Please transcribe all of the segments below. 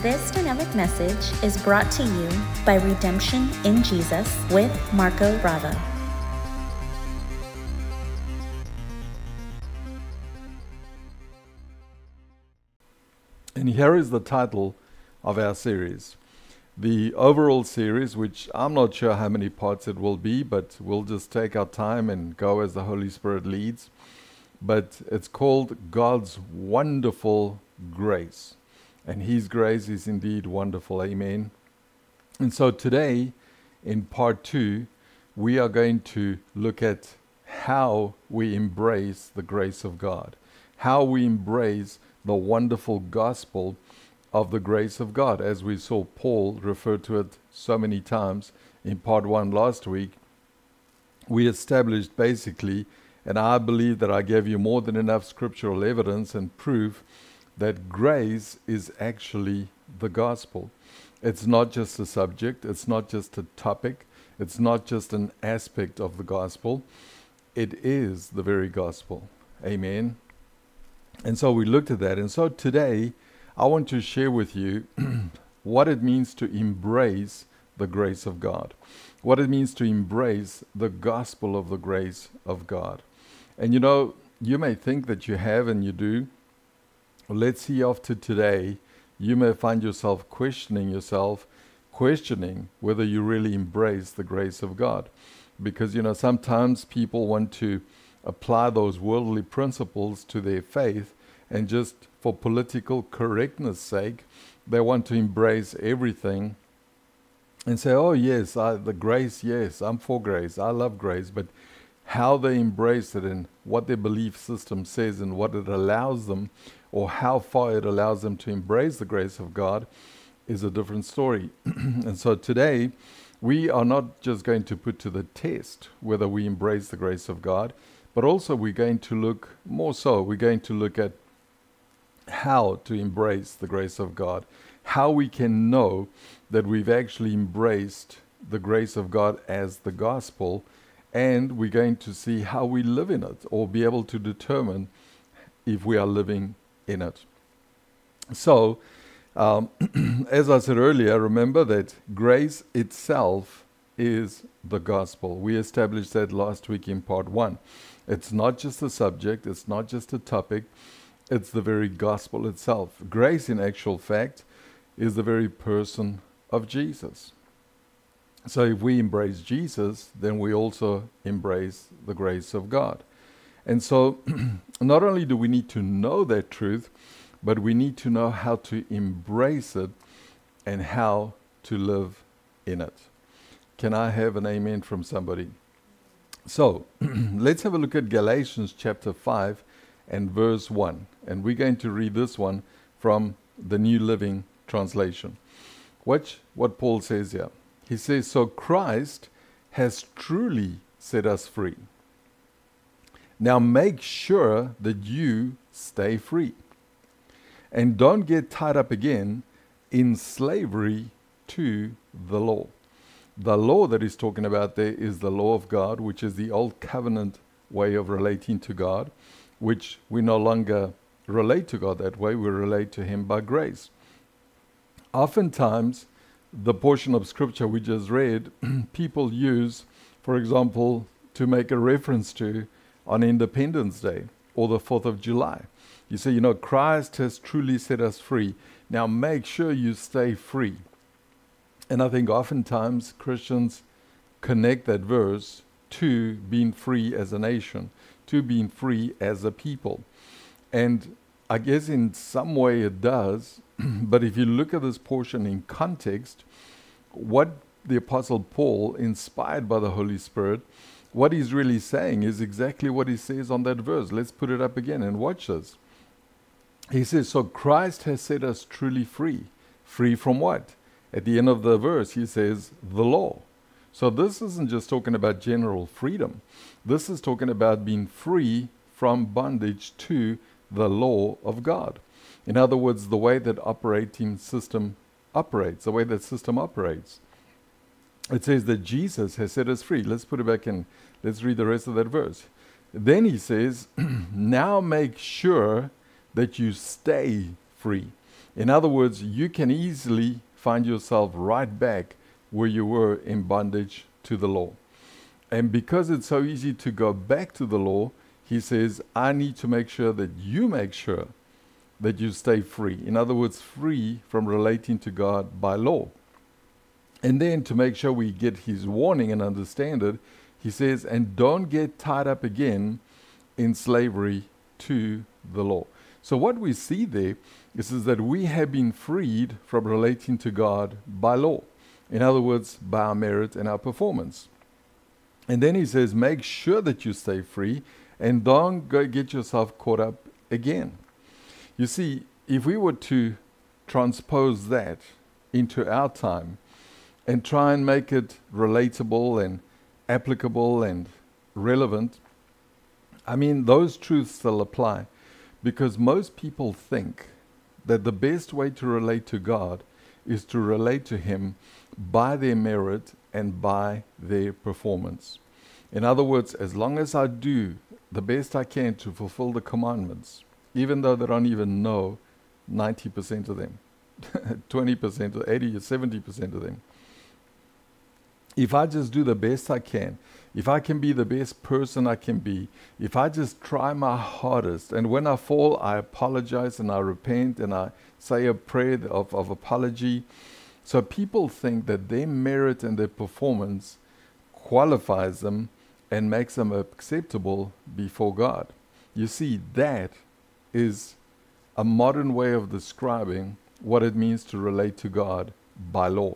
This dynamic message is brought to you by Redemption in Jesus with Marco Bravo. And here is the title of our series. The overall series, which I'm not sure how many parts it will be, but we'll just take our time and go as the Holy Spirit leads. But it's called God's Wonderful Grace. And His grace is indeed wonderful. Amen. And so today, in part 2, we are going to look at how we embrace the grace of God. How we embrace the wonderful gospel of the grace of God. As we saw Paul refer to it so many times in part 1 last week, we established basically, and I believe that I gave you more than enough scriptural evidence and proof that grace is actually the gospel. It's not just a subject, it's not just a topic, it's not just an aspect of the gospel, it is the very gospel. Amen. And so we looked at that. And so today, I want to share with you what it means to embrace the grace of God. What it means to embrace the gospel of the grace of God. And you know, you may think that you have and you do. Well, let's see, after today, you may find yourself questioning whether you really embrace the grace of God. Because, you know, sometimes people want to apply those worldly principles to their faith, and just for political correctness sake, they want to embrace everything and say, oh yes, the grace, yes, I'm for grace, I love grace, but how they embrace it and what their belief system says and what it allows them, or how far it allows them to embrace the grace of God, is a different story. And so today, we are not just going to put to the test whether we embrace the grace of God, but also we're going to look at how to embrace the grace of God, how we can know that we've actually embraced the grace of God as the gospel, and we're going to see how we live in it, or be able to determine if we are living in it. So, as I said earlier, remember that grace itself is the gospel. We established that last week in part 1. It's not just a subject, it's not just a topic, it's the very gospel itself. Grace, in actual fact, is the very person of Jesus. So if we embrace Jesus, then we also embrace the grace of God. And so not only do we need to know that truth, but we need to know how to embrace it and how to live in it. Can I have an amen from somebody? So let's have a look at Galatians chapter 5 and verse 1. And we're going to read this one from the New Living Translation. Watch what Paul says here. He says, so Christ has truly set us free. Now make sure that you stay free. And don't get tied up again in slavery to the law. The law that he's talking about there is the law of God, which is the old covenant way of relating to God, which we no longer relate to God that way. We relate to Him by grace. Oftentimes, the portion of scripture we just read, people use, for example, to make a reference to on Independence Day or the 4th of July. You say, you know, Christ has truly set us free. Now make sure you stay free. And I think oftentimes Christians connect that verse to being free as a nation, to being free as a people. And I guess in some way it does, but if you look at this portion in context, what the Apostle Paul, inspired by the Holy Spirit, what he's really saying is exactly what he says on that verse. Let's put it up again and watch this. He says, so Christ has set us truly free. Free from what? At the end of the verse, he says, the law. So this isn't just talking about general freedom. This is talking about being free from bondage to the law of God. In other words, the way that operating system operates, the way that system operates. It says that Jesus has set us free. Let's put it back in. Let's read the rest of that verse. Then he says, now make sure that you stay free. In other words, you can easily find yourself right back where you were in bondage to the law. And because it's so easy to go back to the law, he says, I need to make sure that you make sure that you stay free. In other words, free from relating to God by law. And then to make sure we get his warning and understand it, he says, and don't get tied up again in slavery to the law. So what we see there is that we have been freed from relating to God by law. In other words, by our merit and our performance. And then he says, make sure that you stay free and don't go get yourself caught up again. You see, if we were to transpose that into our time and try and make it relatable and applicable and relevant, I mean, those truths still apply, because most people think that the best way to relate to God is to relate to him by their merit and by their performance. In other words, as long as I do the best I can to fulfill the commandments, even though they don't even know 90% of them, 20% or 80 or 70% of them, if I just do the best I can, if I can be the best person I can be, if I just try my hardest, and when I fall, I apologize and I repent and I say a prayer of apology. So people think that their merit and their performance qualifies them and makes them acceptable before God. You see, that is a modern way of describing what it means to relate to God by law.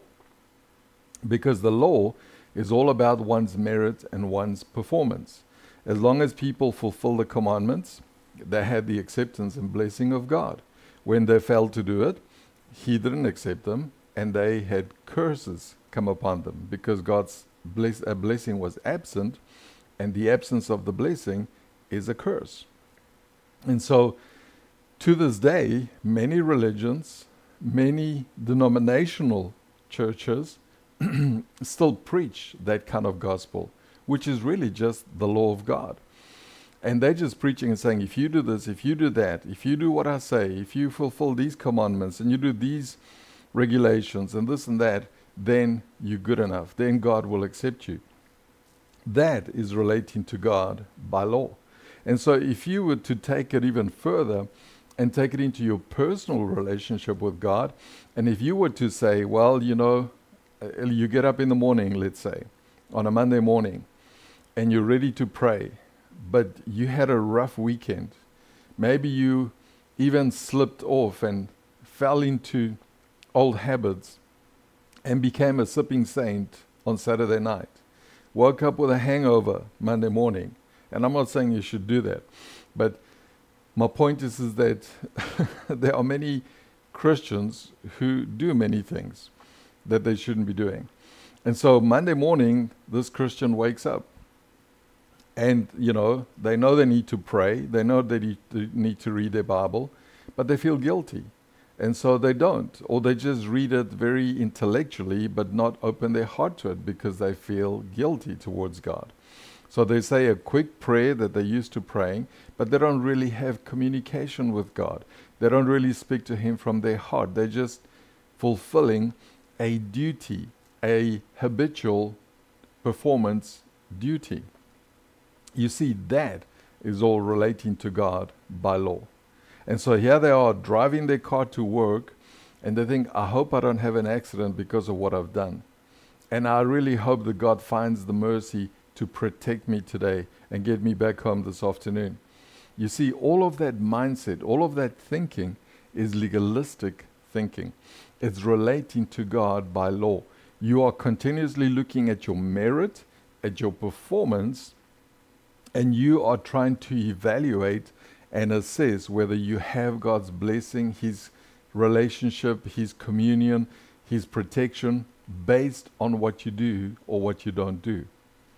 Because the law is all about one's merit and one's performance. As long as people fulfill the commandments, they had the acceptance and blessing of God. When they failed to do it, he didn't accept them, and they had curses come upon them because God's blessing was absent, and the absence of the blessing is a curse. And so, to this day, many religions, many denominational churches still preach that kind of gospel, which is really just the law of God. And they're just preaching and saying, if you do this, if you do that, if you do what I say, if you fulfill these commandments and you do these regulations and this and that, then you're good enough. Then God will accept you. That is relating to God by law. And so if you were to take it even further and take it into your personal relationship with God, and if you were to say, well, you know, you get up in the morning, let's say, on a Monday morning, and you're ready to pray, but you had a rough weekend. Maybe you even slipped off and fell into old habits and became a sipping saint on Saturday night. Woke up with a hangover Monday morning. And I'm not saying you should do that. But my point is that there are many Christians who do many things that they shouldn't be doing. And so Monday morning, this Christian wakes up. And, you know they need to pray. They know they need to read their Bible. But they feel guilty. And so they don't. Or they just read it very intellectually, but not open their heart to it because they feel guilty towards God. So they say a quick prayer that they're used to praying, but they don't really have communication with God. They don't really speak to him from their heart. They're just fulfilling a duty, a habitual performance duty. You see, that is all relating to God by law. And so here they are driving their car to work, and they think, I hope I don't have an accident because of what I've done. And I really hope that God finds the mercy to protect me today and get me back home this afternoon. You see, all of that mindset, all of that thinking is legalistic thinking. It's relating to God by law. You are continuously looking at your merit, at your performance, and you are trying to evaluate and assess whether you have God's blessing, his relationship, his communion, his protection, based on what you do or what you don't do.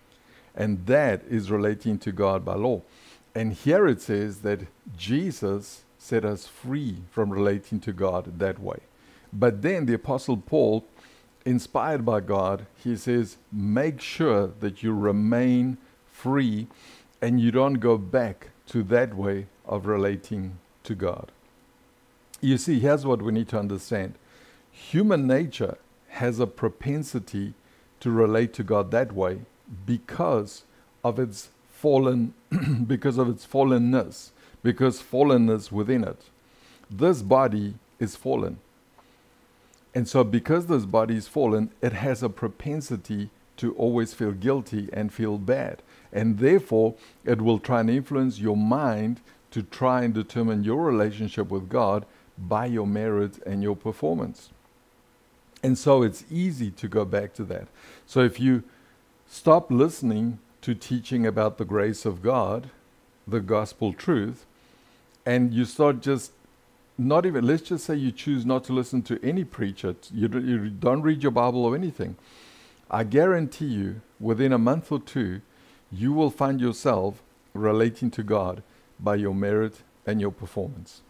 And that is relating to God by law. And here it says that Jesus set us free from relating to God that way. But then the Apostle Paul, inspired by God, he says, make sure that you remain free and you don't go back to that way of relating to God. You see, here's what we need to understand. Human nature has a propensity to relate to God that way because of its fallen, because of its fallenness, because fallenness within it. This body is fallen. And so because this body is fallen, it has a propensity to always feel guilty and feel bad. And therefore, it will try and influence your mind to try and determine your relationship with God by your merit and your performance. And so it's easy to go back to that. So if you stop listening to teaching about the grace of God, the gospel truth, and you start just not even, let's just say you choose not to listen to any preacher, you don't read your Bible or anything, I guarantee you, within a month or two, you will find yourself relating to God by your merit and your performance.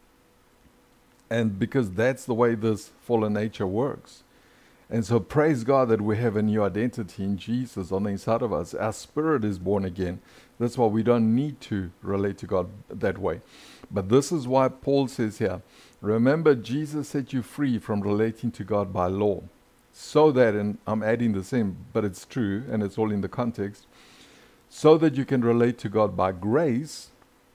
And because that's the way this fallen nature works. And so praise God that we have a new identity in Jesus on the inside of us. Our spirit is born again. That's why we don't need to relate to God that way. But this is why Paul says here, remember Jesus set you free from relating to God by law. So that, and I'm adding the same, but it's true and it's all in the context, so that you can relate to God by grace,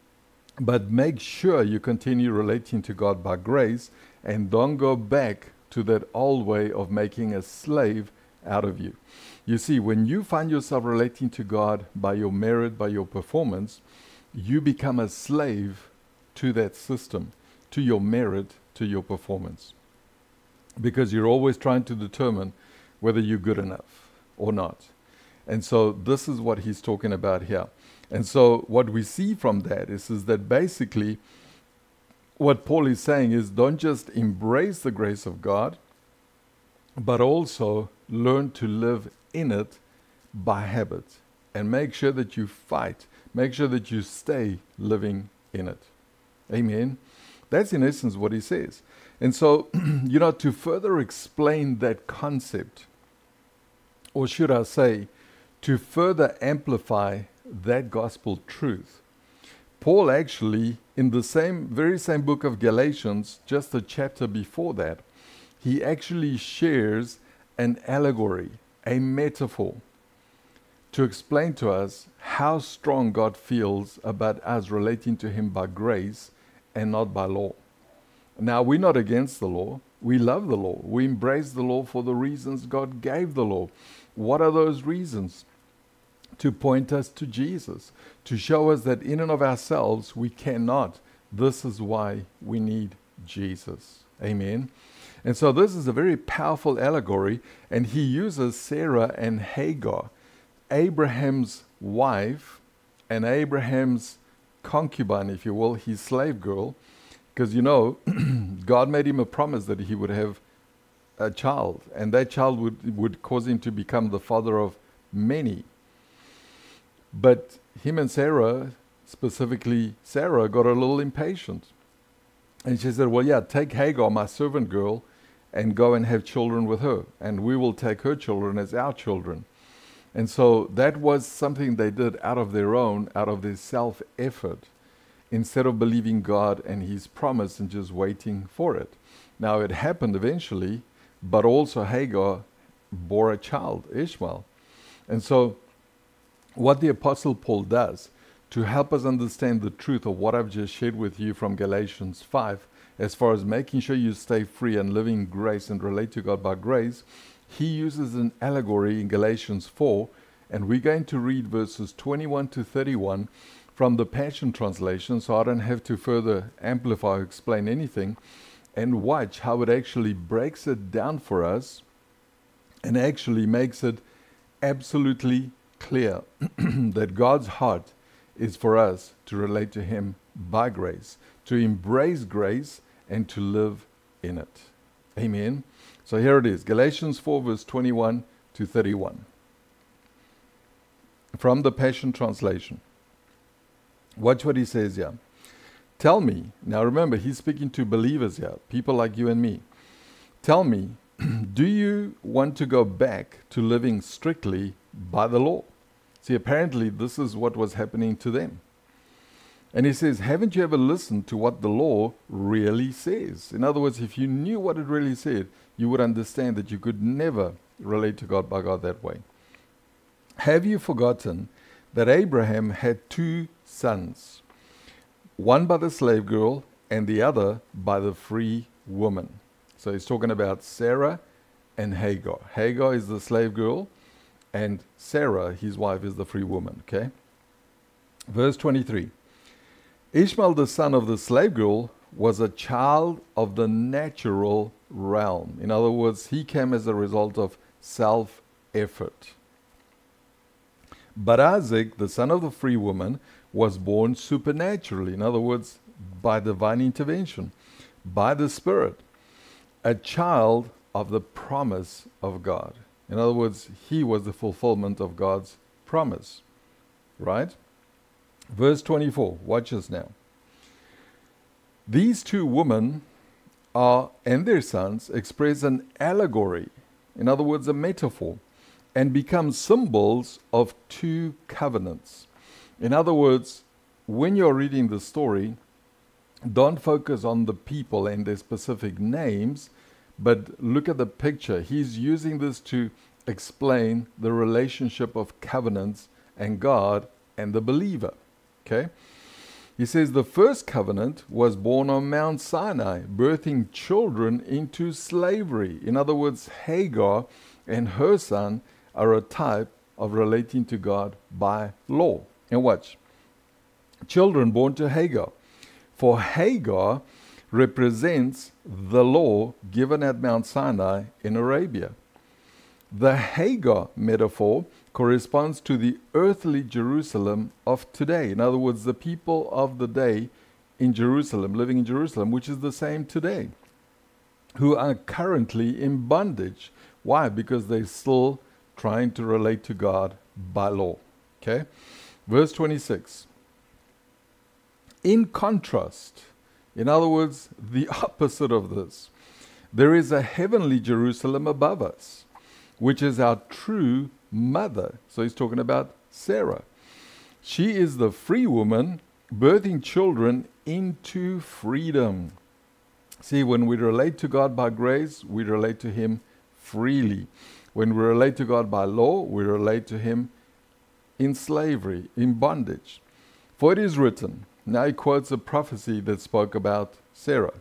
but make sure you continue relating to God by grace and don't go back to that old way of making a slave out of you. You see, when you find yourself relating to God by your merit, by your performance, you become a slave to that system, to your merit, to your performance. Because you're always trying to determine whether you're good enough or not. And so this is what he's talking about here. And so what we see from that is that basically what Paul is saying is don't just embrace the grace of God, but also learn to live in it by habit. And make sure that you fight. Make sure that you stay living in it. Amen. That's in essence what he says. And so, to further explain that concept, or should I say, to further amplify that gospel truth, Paul actually, in the very same book of Galatians, just a chapter before that, he actually shares an allegory, a metaphor, to explain to us how strong God feels about us relating to him by grace and not by law. Now, we're not against the law. We love the law. We embrace the law for the reasons God gave the law. What are those reasons? To point us to Jesus, to show us that in and of ourselves we cannot. This is why we need Jesus. Amen. And so this is a very powerful allegory, and he uses Sarah and Hagar, Abraham's wife and Abraham's concubine, if you will, his slave girl, because God made him a promise that he would have a child, and that child would cause him to become the father of many. But him and Sarah, specifically Sarah, got a little impatient. And she said, well, yeah, take Hagar, my servant girl, and go and have children with her. And we will take her children as our children. And so that was something they did out of their own, out of their self-effort, instead of believing God and his promise and just waiting for it. Now, it happened eventually, but also Hagar bore a child, Ishmael. And so what the Apostle Paul does to help us understand the truth of what I've just shared with you from Galatians 5, as far as making sure you stay free and live in grace and relate to God by grace, he uses an allegory in Galatians 4, and we're going to read verses 21 to 31 from the Passion Translation, so I don't have to further amplify or explain anything, and watch how it actually breaks it down for us and actually makes it absolutely clear that God's heart is for us to relate to him by grace, to embrace grace and to live in it. Amen. So here it is, Galatians 4 verse 21 to 31. From the Passion Translation. Watch what he says here. Tell me, now remember, he's speaking to believers here, people like you and me. Tell me, do you want to go back to living strictly by the law? See, apparently this is what was happening to them. And he says, haven't you ever listened to what the law really says? In other words, if you knew what it really said, you would understand that you could never relate to God by God that way. Have you forgotten that Abraham had 2 sons, one by the slave girl and the other by the free woman? So he's talking about Sarah and Hagar. Hagar is the slave girl, and Sarah, his wife, is the free woman. Okay? Verse 23. Ishmael, the son of the slave girl, was a child of the natural realm. In other words, he came as a result of self-effort. But Isaac, the son of the free woman, was born supernaturally. In other words, by divine intervention, by the Spirit, a child of the promise of God. In other words, he was the fulfillment of God's promise. Right? Verse 24, watch this now. These 2 women and their sons express an allegory, in other words, a metaphor, and become symbols of 2 covenants. In other words, when you're reading the story, don't focus on the people and their specific names, but look at the picture. He's using this to explain the relationship of covenants and God and the believer. Okay? He says the first covenant was born on Mount Sinai, birthing children into slavery. In other words, Hagar and her son are a type of relating to God by law. And watch. Children born to Hagar. For Hagar represents the law given at Mount Sinai in Arabia. The Hagar metaphor corresponds to the earthly Jerusalem of today. In other words, the people of the day in Jerusalem, living in Jerusalem, which is the same today, who are currently in bondage. Why? Because they're still trying to relate to God by law. Okay? Verse 26. In contrast, in other words, the opposite of this, there is a heavenly Jerusalem above us, which is our true mother. So he's talking about Sarah. She is the free woman birthing children into freedom. See, when we relate to God by grace, we relate to Him freely. When we relate to God by law, we relate to Him in slavery, in bondage. For it is written, now he quotes a prophecy that spoke about Sarah.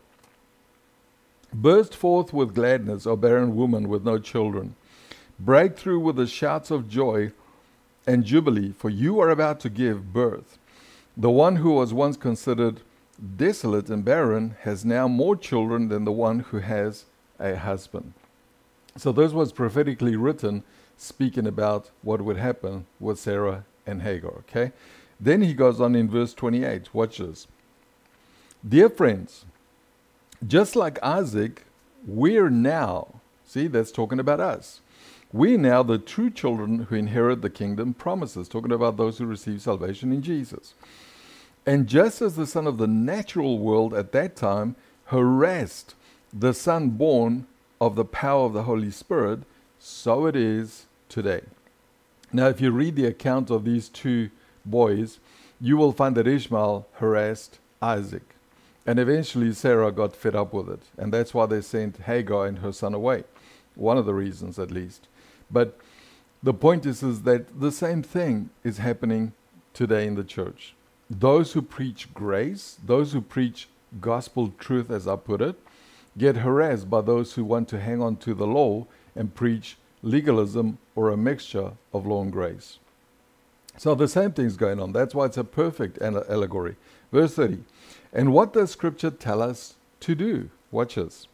Burst forth with gladness, O barren woman with no children. Break through with the shouts of joy and jubilee, for you are about to give birth. The one who was once considered desolate and barren has now more children than the one who has a husband. So this was prophetically written, speaking about what would happen with Sarah and Hagar. Okay? Then he goes on in verse 28. Watch this. Dear friends, just like Isaac, we're now, see, that's talking about us. We're now the true children who inherit the kingdom promises, talking about those who receive salvation in Jesus. And just as the son of the natural world at that time harassed the son born of the power of the Holy Spirit, so it is today. Now, if you read the account of these 2 boys, you will find that Ishmael harassed Isaac. And eventually Sarah got fed up with it. And that's why they sent Hagar and her son away. One of the reasons, at least. But the point is that the same thing is happening today in the church. Those who preach grace, those who preach gospel truth, as I put it, get harassed by those who want to hang on to the law and preach legalism or a mixture of law and grace. So the same thing's going on. That's why it's a perfect allegory. Verse 30. And what does Scripture tell us to do? Watch this.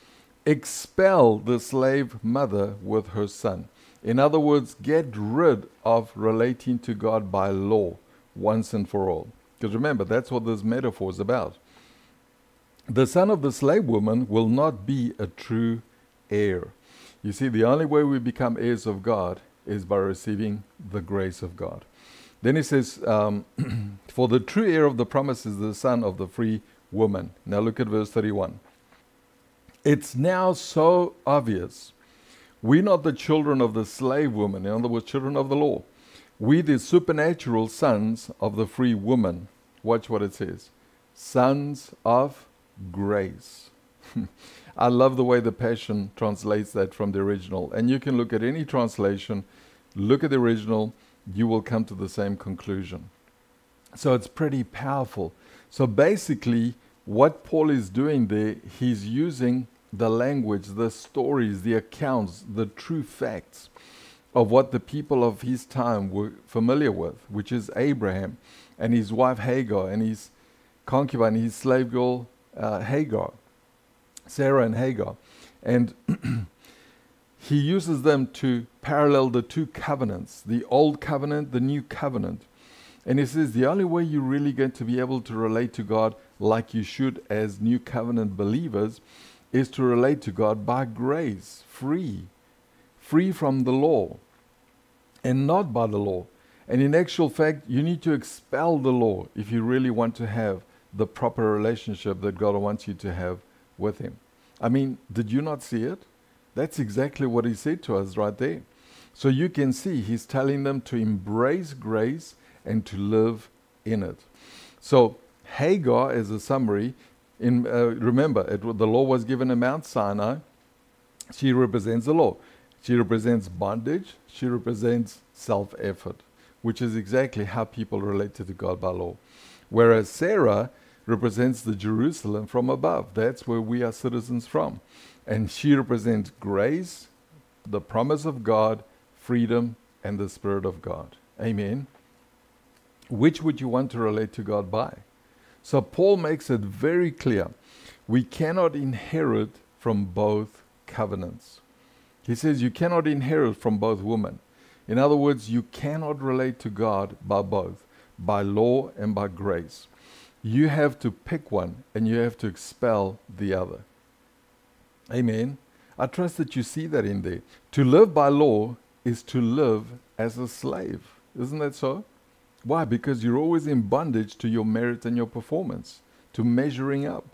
Expel the slave mother with her son. In other words, get rid of relating to God by law once and for all. Because remember, that's what this metaphor is about. The son of the slave woman will not be a true heir. You see, the only way we become heirs of God is by receiving the grace of God. Then he says, for the true heir of the promise is the son of the free woman. Now look at verse 31. It's now so obvious. We're not the children of the slave woman, in other words, children of the law. We the supernatural sons of the free woman. watch what it says. Sons of grace. I love the way the Passion translates that from the original. And you can look at any translation, look at the original, you will come to the same conclusion. So it's pretty powerful. So basically, what Paul is doing there, he's using the language, the stories, the accounts, the true facts of what the people of his time were familiar with, which is Abraham and his wife Hagar and his concubine, his slave girl Hagar, Sarah and Hagar. And he uses them to parallel the two covenants, the old covenant, the new covenant. And he says the only way you're really going to be able to relate to God like you should as new covenant believers is to relate to God by grace, free from the law and not by the law. And in actual fact, you need to expel the law if you really want to have the proper relationship that God wants you to have with him. I mean, did you not see it? That's exactly what he said to us right there. So you can see he's telling them to embrace grace and to live in it. So Hagar, as a summary, remember, the law was given at Mount Sinai. She represents the law. She represents bondage. She represents self-effort, which is exactly how people related to God by law. Whereas Sarah represents the Jerusalem from above. That's where we are citizens from. And she represents grace, the promise of God, freedom, and the Spirit of God. Amen. Which would you want to relate to God by? So Paul makes it very clear. We cannot inherit from both covenants. He says you cannot inherit from both women. In other words, you cannot relate to God by both, by law and by grace. You have to pick one and you have to expel the other. Amen. I trust that you see that in there. To live by law is to live as a slave. Isn't that so? Why? Because you're always in bondage to your merit and your performance, to measuring up.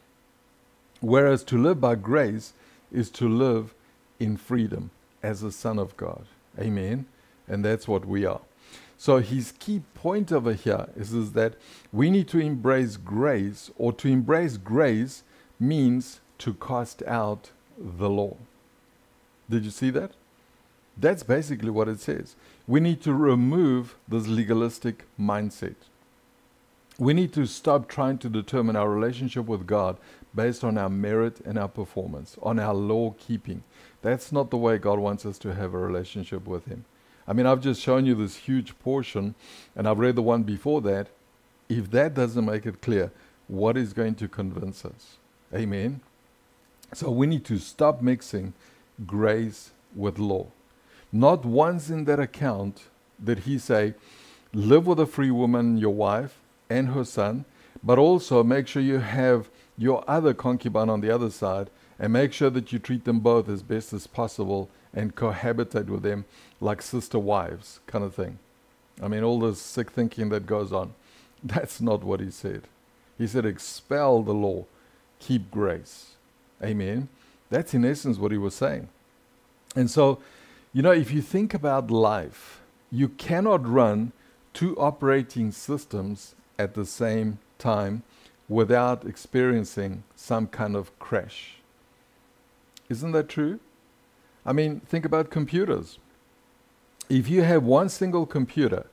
Whereas to live by grace is to live in freedom as a son of God. Amen. And that's what we are. So his key point over here is that we need to embrace grace, or to embrace grace means to cast out the law. Did you see that? That's basically what it says. We need to remove this legalistic mindset. We need to stop trying to determine our relationship with God based on our merit and our performance, on our law keeping. That's not the way God wants us to have a relationship with him. I mean, I've just shown you this huge portion, and I've read the one before that. If that doesn't make it clear, what is going to convince us? Amen. So we need to stop mixing grace with law. Not once in that account did he say, live with a free woman, your wife, and her son, but also make sure you have your other concubine on the other side, and make sure that you treat them both as best as possible and cohabitate with them like sister wives, kind of thing. I mean, all this sick thinking that goes on. That's not what he said. He said, expel the law, keep grace. Amen. That's in essence what he was saying. And so, if you think about life, you cannot run two operating systems at the same time without experiencing some kind of crash. Isn't that true? I mean, think about computers. If you have one single computer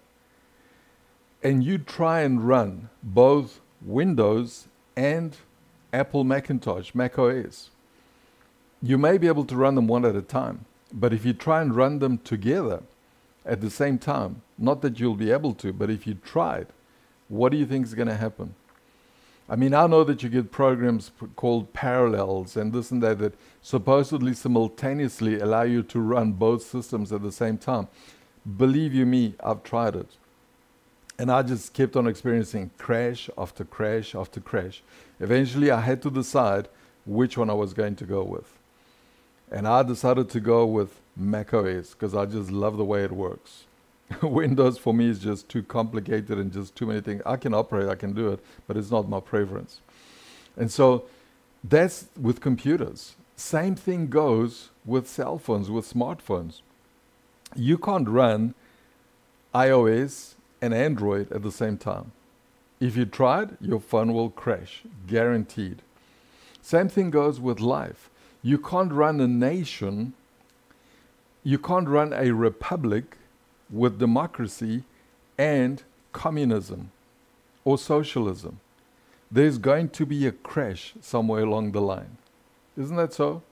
and you try and run both Windows and Apple Macintosh, Mac OS, you may be able to run them one at a time. But if you try and run them together at the same time, not that you'll be able to, but if you tried, what do you think is going to happen? I mean, I know that you get programs called parallels and this and that supposedly simultaneously allow you to run both systems at the same time. Believe you me, I've tried it. And I just kept on experiencing crash after crash after crash. Eventually, I had to decide which one I was going to go with. And I decided to go with Mac OS because I just love the way it works. Windows for me is just too complicated and just too many things. I can operate, I can do it, but it's not my preference. And so that's with computers. Same thing goes with cell phones, with smartphones. You can't run iOS and Android at the same time. If you try it, your phone will crash, guaranteed. Same thing goes with life. You can't run a nation, you can't run a republic with democracy and communism or socialism. There's going to be a crash somewhere along the line. Isn't that so?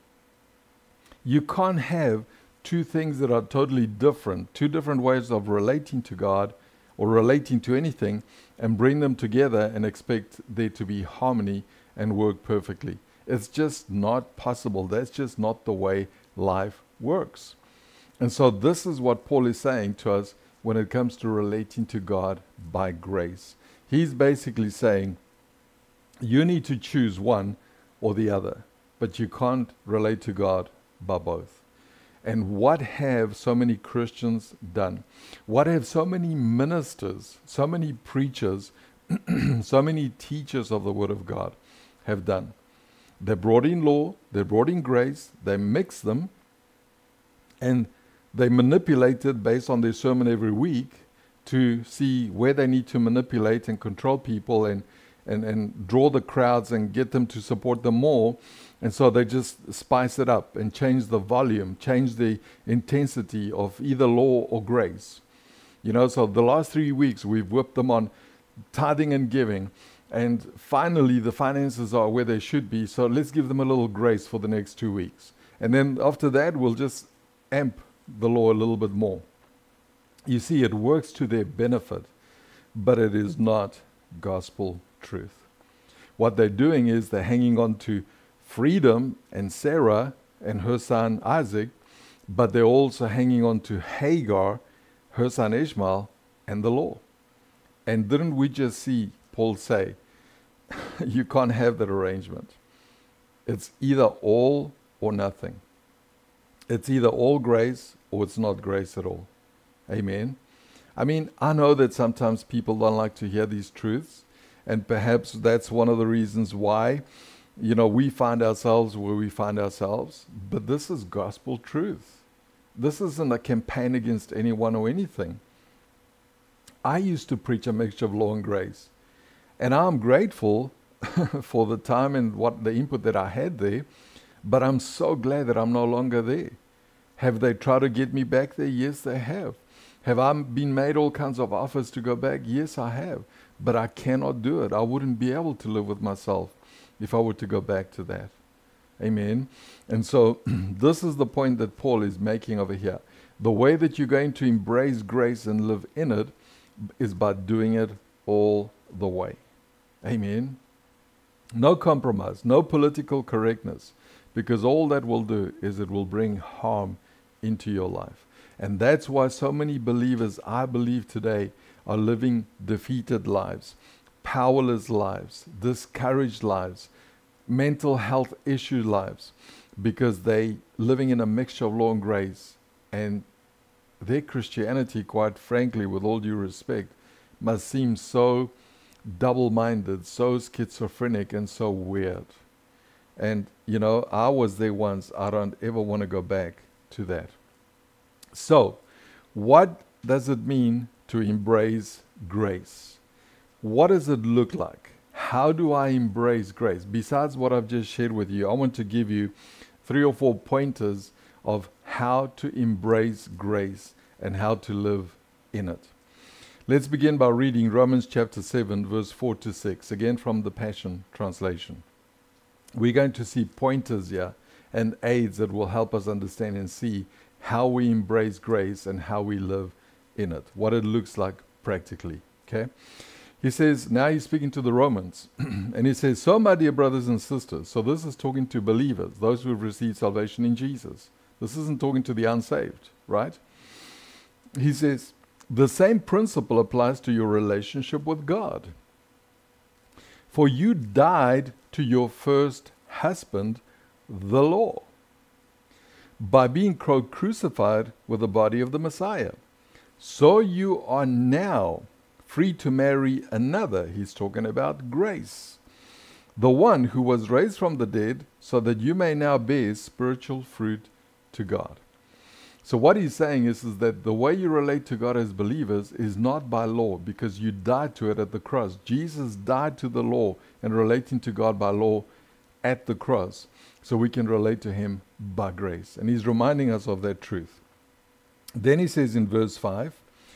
You can't have two things that are totally different, two different ways of relating to God or relating to anything, and bring them together and expect there to be harmony and work perfectly. It's just not possible. That's just not the way life works. And so this is what Paul is saying to us when it comes to relating to God by grace. He's basically saying, you need to choose one or the other, but you can't relate to God by both. And what have so many Christians done? What have so many ministers, so many preachers, so many teachers of the Word of God have done? They brought in law, they brought in grace, they mixed them, and they manipulated based on their sermon every week to see where they need to manipulate and control people and draw the crowds and get them to support them more. And so they just spice it up and change the volume, change the intensity of either law or grace. You know, so the last 3 weeks we've whipped them on tithing and giving. And finally the finances are where they should be. So let's give them a little grace for the next 2 weeks. And then after that we'll just amp the law a little bit more. You see, it works to their benefit, but it is not gospel truth. What they're doing is they're hanging on to freedom and Sarah and her son Isaac, but they're also hanging on to Hagar, her son Ishmael, and the law. And didn't we just see Paul say, you can't have that arrangement. It's either all or nothing. It's either all grace or it's not grace at all. Amen. I mean, I know that sometimes people don't like to hear these truths, and perhaps that's one of the reasons why, you know, we find ourselves where we find ourselves. But this is gospel truth. This isn't a campaign against anyone or anything. I used to preach a mixture of law and grace, and I'm grateful for the time and what the input that I had there, but I'm so glad that I'm no longer there. Have they tried to get me back there? Yes, they have. Have I been made all kinds of offers to go back? Yes, I have. But I cannot do it. I wouldn't be able to live with myself if I were to go back to that. Amen. And so this is the point that Paul is making over here. The way that you're going to embrace grace and live in it is by doing it all the way. Amen. No compromise, no political correctness, because all that will do is it will bring harm into your life. And that's why so many believers, I believe today, are living defeated lives, powerless lives, discouraged lives, mental health issue lives, because they living in a mixture of law and grace. And their Christianity, quite frankly, with all due respect, must seem so double-minded, so schizophrenic, and so weird. And, you know, I was there once. I don't ever want to go back to that. So, what does it mean to embrace grace? What does it look like? How do I embrace grace? Besides what I've just shared with you, I want to give you 3 or 4 pointers of how to embrace grace and how to live in it. Let's begin by reading Romans chapter 7, verse 4 to 6, again from the Passion Translation. We're going to see pointers here and aids that will help us understand and see how we embrace grace and how we live in it, what it looks like practically. Okay? He says, now he's speaking to the Romans, and he says, so my dear brothers and sisters, so this is talking to believers, those who have received salvation in Jesus. This isn't talking to the unsaved, right? He says, the same principle applies to your relationship with God. For you died to your first husband, the law, by being crucified with the body of the Messiah. So you are now free to marry another. He's talking about grace. The one who was raised from the dead, so that you may now bear spiritual fruit to God. So what he's saying is that the way you relate to God as believers is not by law, because you died to it at the cross. Jesus died to the law and relating to God by law at the cross, so we can relate to him by grace. And he's reminding us of that truth. Then he says in verse 5,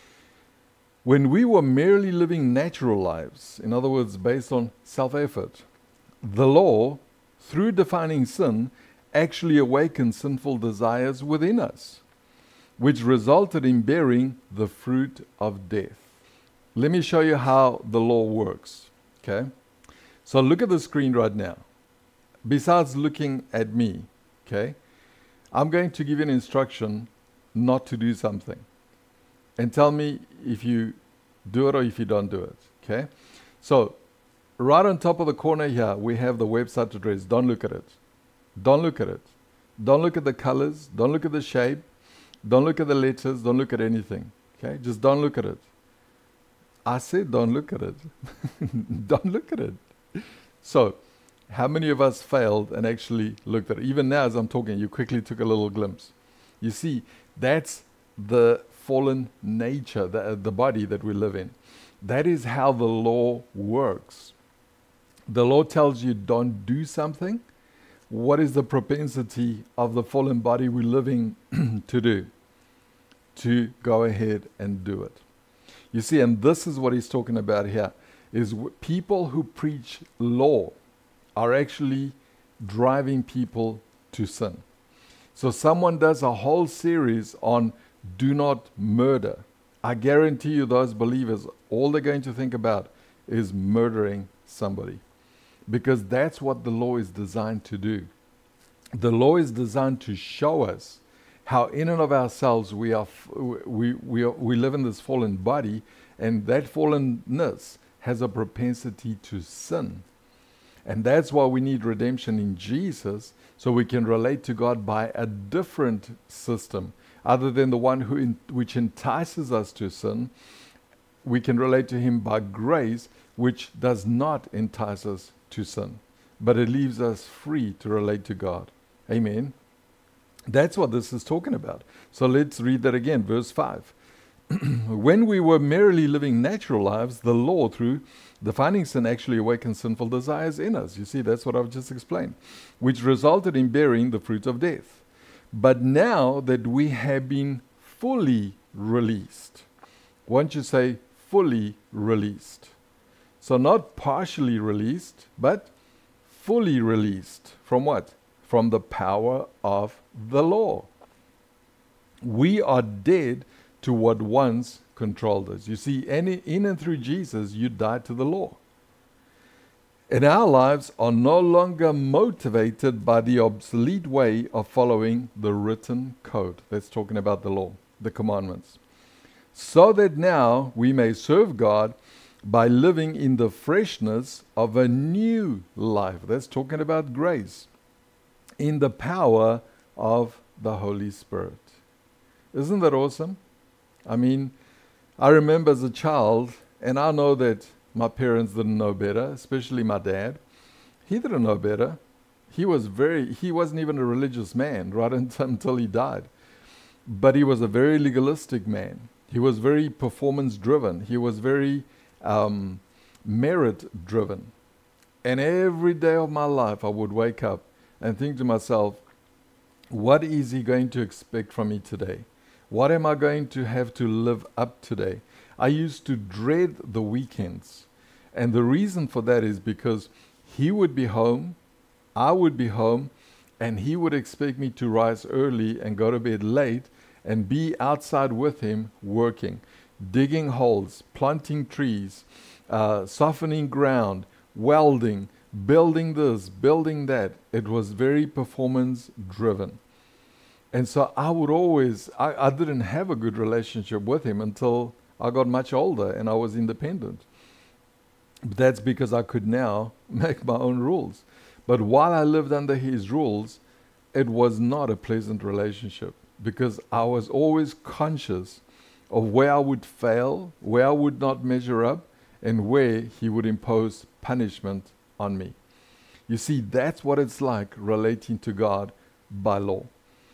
when we were merely living natural lives, in other words, based on self-effort, the law, through defining sin, actually awakened sinful desires within us, which resulted in bearing the fruit of death. Let me show you how the law works. Okay? So look at the screen right now. Besides looking at me, okay, I'm going to give you an instruction not to do something. And tell me if you do it or if you don't do it. Okay? So right on top of the corner here, we have the website address. Don't look at it. Don't look at it. Don't look at the colors. Don't look at the shape. Don't look at the letters. Don't look at anything. Okay? Just don't look at it. I said don't look at it. Don't look at it. So, how many of us failed and actually looked at it? Even now as I'm talking, you quickly took a little glimpse. You see, that's the fallen nature, the body that we live in. That is how the law works. The law tells you don't do something. What is the propensity of the fallen body we're living to do? To go ahead and do it. You see, and this is what he's talking about here, is people who preach law are actually driving people to sin. So someone does a whole series on do not murder. I guarantee you those believers, all they're going to think about is murdering somebody. Because that's what the law is designed to do. The law is designed to show us how in and of ourselves we live in this fallen body, and that fallenness has a propensity to sin. And that's why we need redemption in Jesus, so we can relate to God by a different system. Other than the one which entices us to sin, we can relate to him by grace, which does not entice us to sin, but it leaves us free to relate to God. Amen. That's what this is talking about. So let's read that again, verse 5. When we were merely living natural lives, the law, through defining sin, actually awakened sinful desires in us. You see, that's what I've just explained, which resulted in bearing the fruit of death. But now that we have been fully released, won't you say fully released? So not partially released, but fully released. From what? From the power of the law. We are dead to what once controlled us. You see, in and through Jesus, you died to the law. And our lives are no longer motivated by the obsolete way of following the written code. That's talking about the law, the commandments. So that now we may serve God by living in the freshness of a new life. That's talking about grace. In the power of the Holy Spirit. Isn't that awesome? I mean, I remember as a child, and I know that my parents didn't know better, especially my dad. He didn't know better. He wasn't even a religious man right until he died. But he was a very legalistic man. He was very performance driven. He was very merit driven. And every day of my life I would wake up and think to myself, what is he going to expect from me today? What am I going to have to live up today? I used to dread the weekends. And the reason for that is because he would be home, I would be home, and he would expect me to rise early and go to bed late and be outside with him working, digging holes, planting trees, softening ground, welding, building this, building that. It was very performance driven. And so I didn't have a good relationship with him until I got much older and I was independent. But that's because I could now make my own rules. But while I lived under his rules, it was not a pleasant relationship because I was always conscious of where I would fail, where I would not measure up, and where he would impose punishment on me. You see, that's what it's like relating to God by law.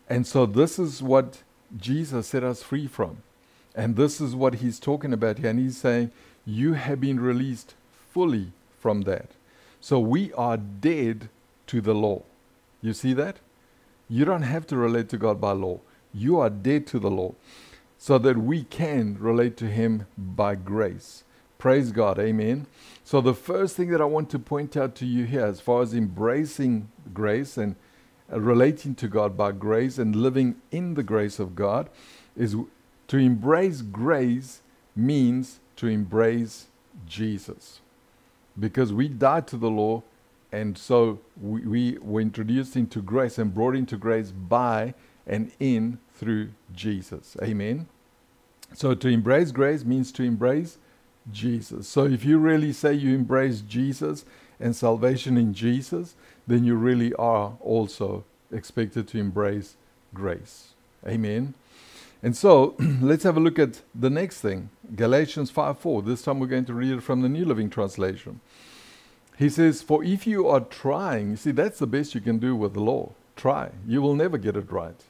And so this is what Jesus set us free from. And this is what he's talking about here. And he's saying, you have been released fully from that. So we are dead to the law. You see that? You don't have to relate to God by law. You are dead to the law so that we can relate to him by grace. Praise God. Amen. So the first thing that I want to point out to you here, as far as embracing grace and relating to God by grace and living in the grace of God, is to embrace grace means to embrace Jesus. Because we died to the law, and so we were introduced into grace and brought into grace by and in through Jesus. Amen. So to embrace grace means to embrace Jesus. So if you really say you embrace Jesus and salvation in Jesus, then you really are also expected to embrace grace. Amen. And so let's have a look at the next thing. Galatians 5:4. This time we're going to read it from the New Living Translation. He says, for if you are trying, you see, that's the best you can do with the law. Try. You will never get it right.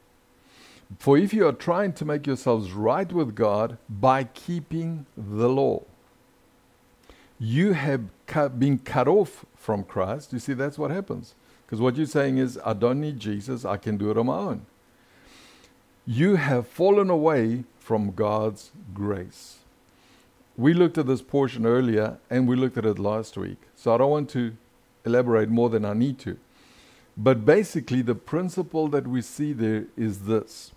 For if you are trying to make yourselves right with God by keeping the law, you have been cut off from Christ. You see, that's what happens. Because what you're saying is, I don't need Jesus, I can do it on my own. You have fallen away from God's grace. We looked at this portion earlier, and we looked at it last week. So I don't want to elaborate more than I need to. But basically, the principle that we see there is this.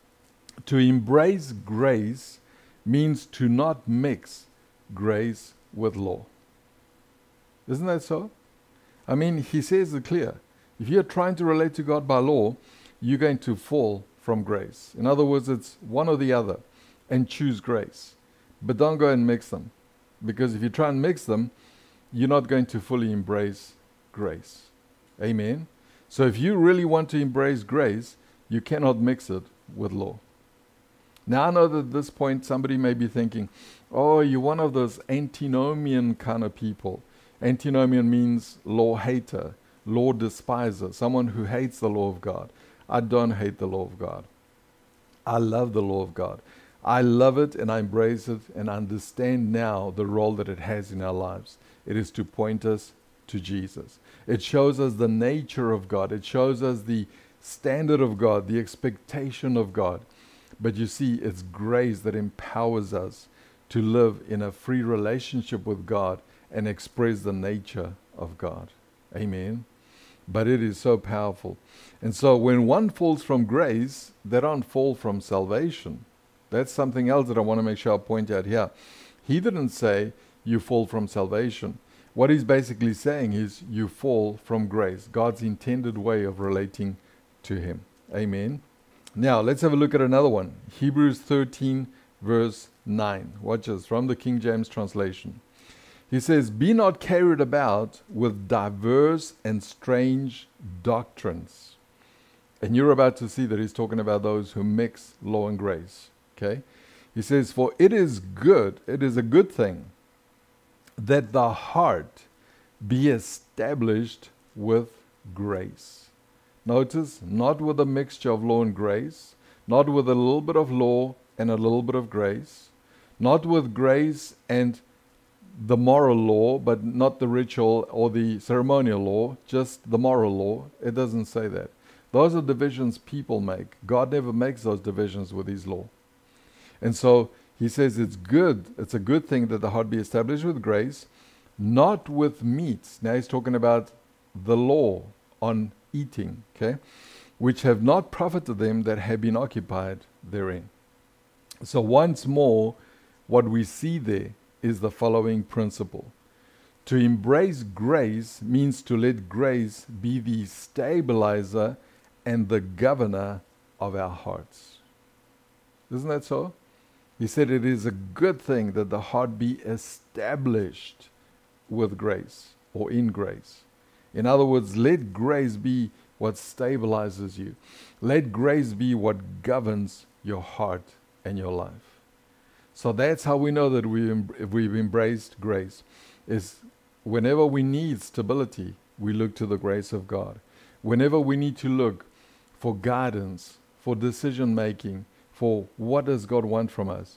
To embrace grace means to not mix grace with law. Isn't that so? I mean, he says it clear. If you're trying to relate to God by law, you're going to fall from grace. In other words, it's one or the other, and choose grace. But don't go and mix them. Because if you try and mix them, you're not going to fully embrace grace. Amen? So if you really want to embrace grace, you cannot mix it with law. Now I know that at this point somebody may be thinking, oh, you're one of those antinomian kind of people. Antinomian means law hater, law despiser, someone who hates the law of God. I don't hate the law of God. I love the law of God. I love it and I embrace it and understand now the role that it has in our lives. It is to point us to Jesus. It shows us the nature of God. It shows us the standard of God, the expectation of God. But you see, it's grace that empowers us to live in a free relationship with God and express the nature of God. Amen. But it is so powerful. And so when one falls from grace, they don't fall from salvation. That's something else that I want to make sure I point out here. He didn't say you fall from salvation. What he's basically saying is you fall from grace, God's intended way of relating to him. Amen. Now, let's have a look at another one. Hebrews 13, verse 9. Watch this, from the King James translation. He says, be not carried about with diverse and strange doctrines. And you're about to see that he's talking about those who mix law and grace. Okay? He says, for it is a good thing, that the heart be established with grace. Notice, not with a mixture of law and grace, not with a little bit of law and a little bit of grace, not with grace and the moral law, but not the ritual or the ceremonial law, just the moral law. It doesn't say that. Those are divisions people make. God never makes those divisions with his law. And so he says it's a good thing that the heart be established with grace, not with meats. Now he's talking about the law on eating, okay, which have not profited them that have been occupied therein. So once more, what we see there is the following principle. To embrace grace means to let grace be the stabilizer and the governor of our hearts. Isn't that so? He said it is a good thing that the heart be established with grace or in grace. In other words, let grace be what stabilizes you. Let grace be what governs your heart and your life. So that's how we know that we've embraced grace. Is whenever we need stability, we look to the grace of God. Whenever we need to look for guidance, for decision making, for what does God want from us,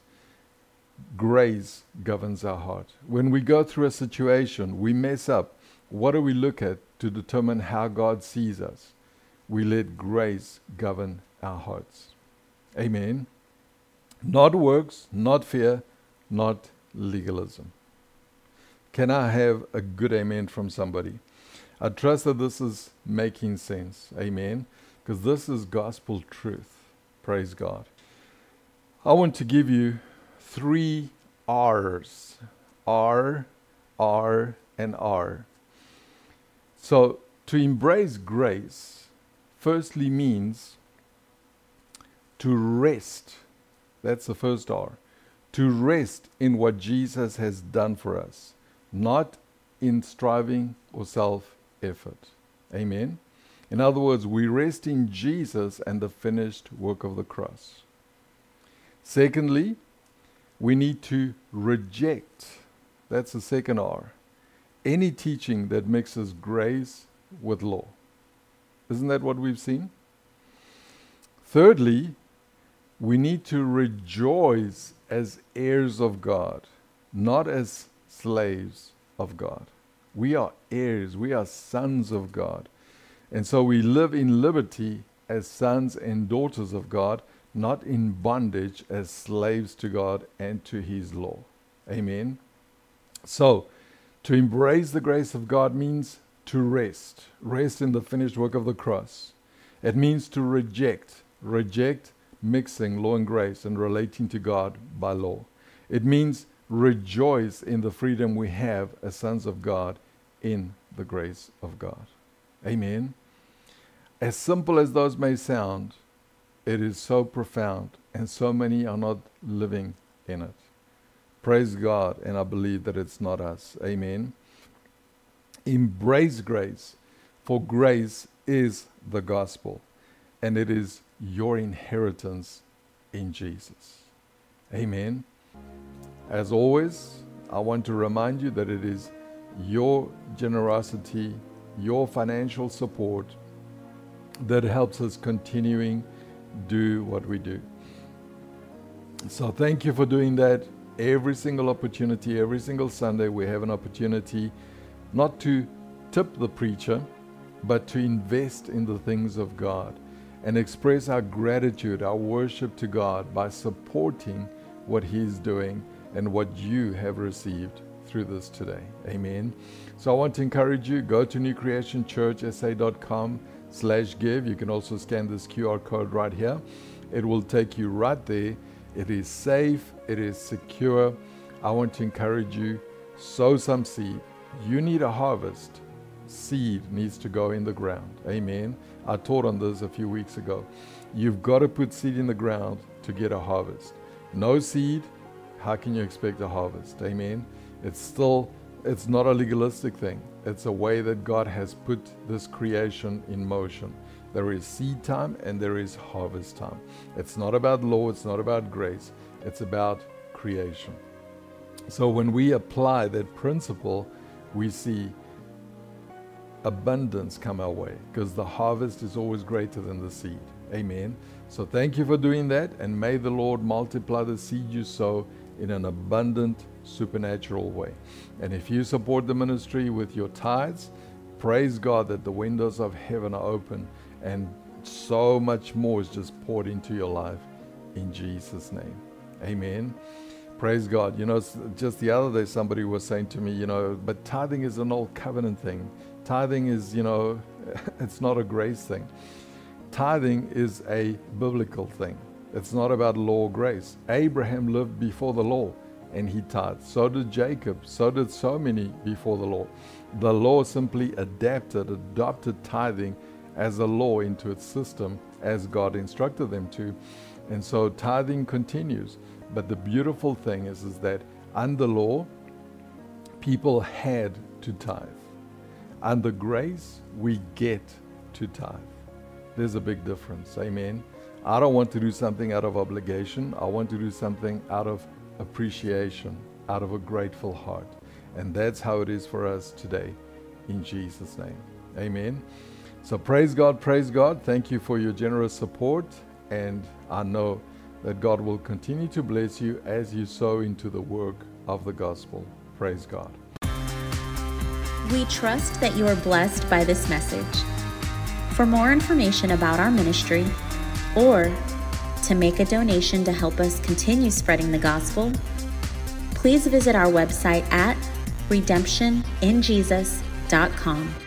grace governs our heart. When we go through a situation, we mess up, what do we look at to determine how God sees us? We let grace govern our hearts. Amen. Not works, not fear, not legalism. Can I have a good amen from somebody? I trust that this is making sense. Amen. Because this is gospel truth. Praise God. I want to give you 3 R's. R, and R. So, to embrace grace, firstly means to rest. That's the first R. To rest in what Jesus has done for us, not in striving or self-effort. Amen? In other words, we rest in Jesus and the finished work of the cross. Secondly, we need to reject, that's the second R, any teaching that mixes grace with law. Isn't that what we've seen? Thirdly, we need to rejoice as heirs of God, not as slaves of God. We are heirs, we are sons of God. And so we live in liberty as sons and daughters of God, not in bondage as slaves to God and to His law. Amen. So, to embrace the grace of God means to rest in the finished work of the cross. It means to reject mixing law and grace and relating to God by law. It means rejoice in the freedom we have as sons of God in the grace of God. Amen. As simple as those may sound, it is so profound, and so many are not living in it. Praise God, and I believe that it's not us. Amen. Embrace grace, for grace is the gospel, and it is your inheritance in Jesus. Amen. As always, I want to remind you that it is your generosity, your financial support that helps us continuing do what we do. So thank you for doing that. Every single opportunity, every single Sunday, we have an opportunity not to tip the preacher, but to invest in the things of God and express our gratitude, our worship to God by supporting what He's doing and what you have received through this today. Amen. So I want to encourage you, go to newcreationchurchsa.com/give. You can also scan this QR code right here. It will take you right there. It is safe. It is secure. I want to encourage you, sow some seed. You need a harvest. Seed needs to go in the ground. Amen. I taught on this a few weeks ago. You've got to put seed in the ground to get a harvest. No seed, how can you expect a harvest? Amen. It's not a legalistic thing. It's a way that God has put this creation in motion. There is seed time and there is harvest time. It's not about law, it's not about grace, it's about creation. So when we apply that principle, we see abundance come our way, because the harvest is always greater than the seed. Amen. So thank you for doing that, and may the Lord multiply the seed you sow in an abundant, supernatural way. And if you support the ministry with your tithes, praise God that the windows of heaven are open and so much more is just poured into your life in Jesus' name. Amen. Praise God. You know, just the other day somebody was saying to me, you know, but tithing is an old covenant thing. Tithing is, you know, it's not a grace thing. Tithing is a biblical thing. It's not about law or grace. Abraham lived before the law and he tithed. So did Jacob. So did so many before the law. The law simply adopted tithing as a law into its system as God instructed them to. And so tithing continues. But the beautiful thing is that under law, people had to tithe. Under grace, we get to tithe. There's a big difference. Amen. I don't want to do something out of obligation. I want to do something out of appreciation, out of a grateful heart. And that's how it is for us today, in Jesus' name. Amen. So praise God, praise God. Thank you for your generous support. And I know that God will continue to bless you as you sow into the work of the gospel. Praise God. We trust that you are blessed by this message. For more information about our ministry or to make a donation to help us continue spreading the gospel, please visit our website at redemptioninjesus.com.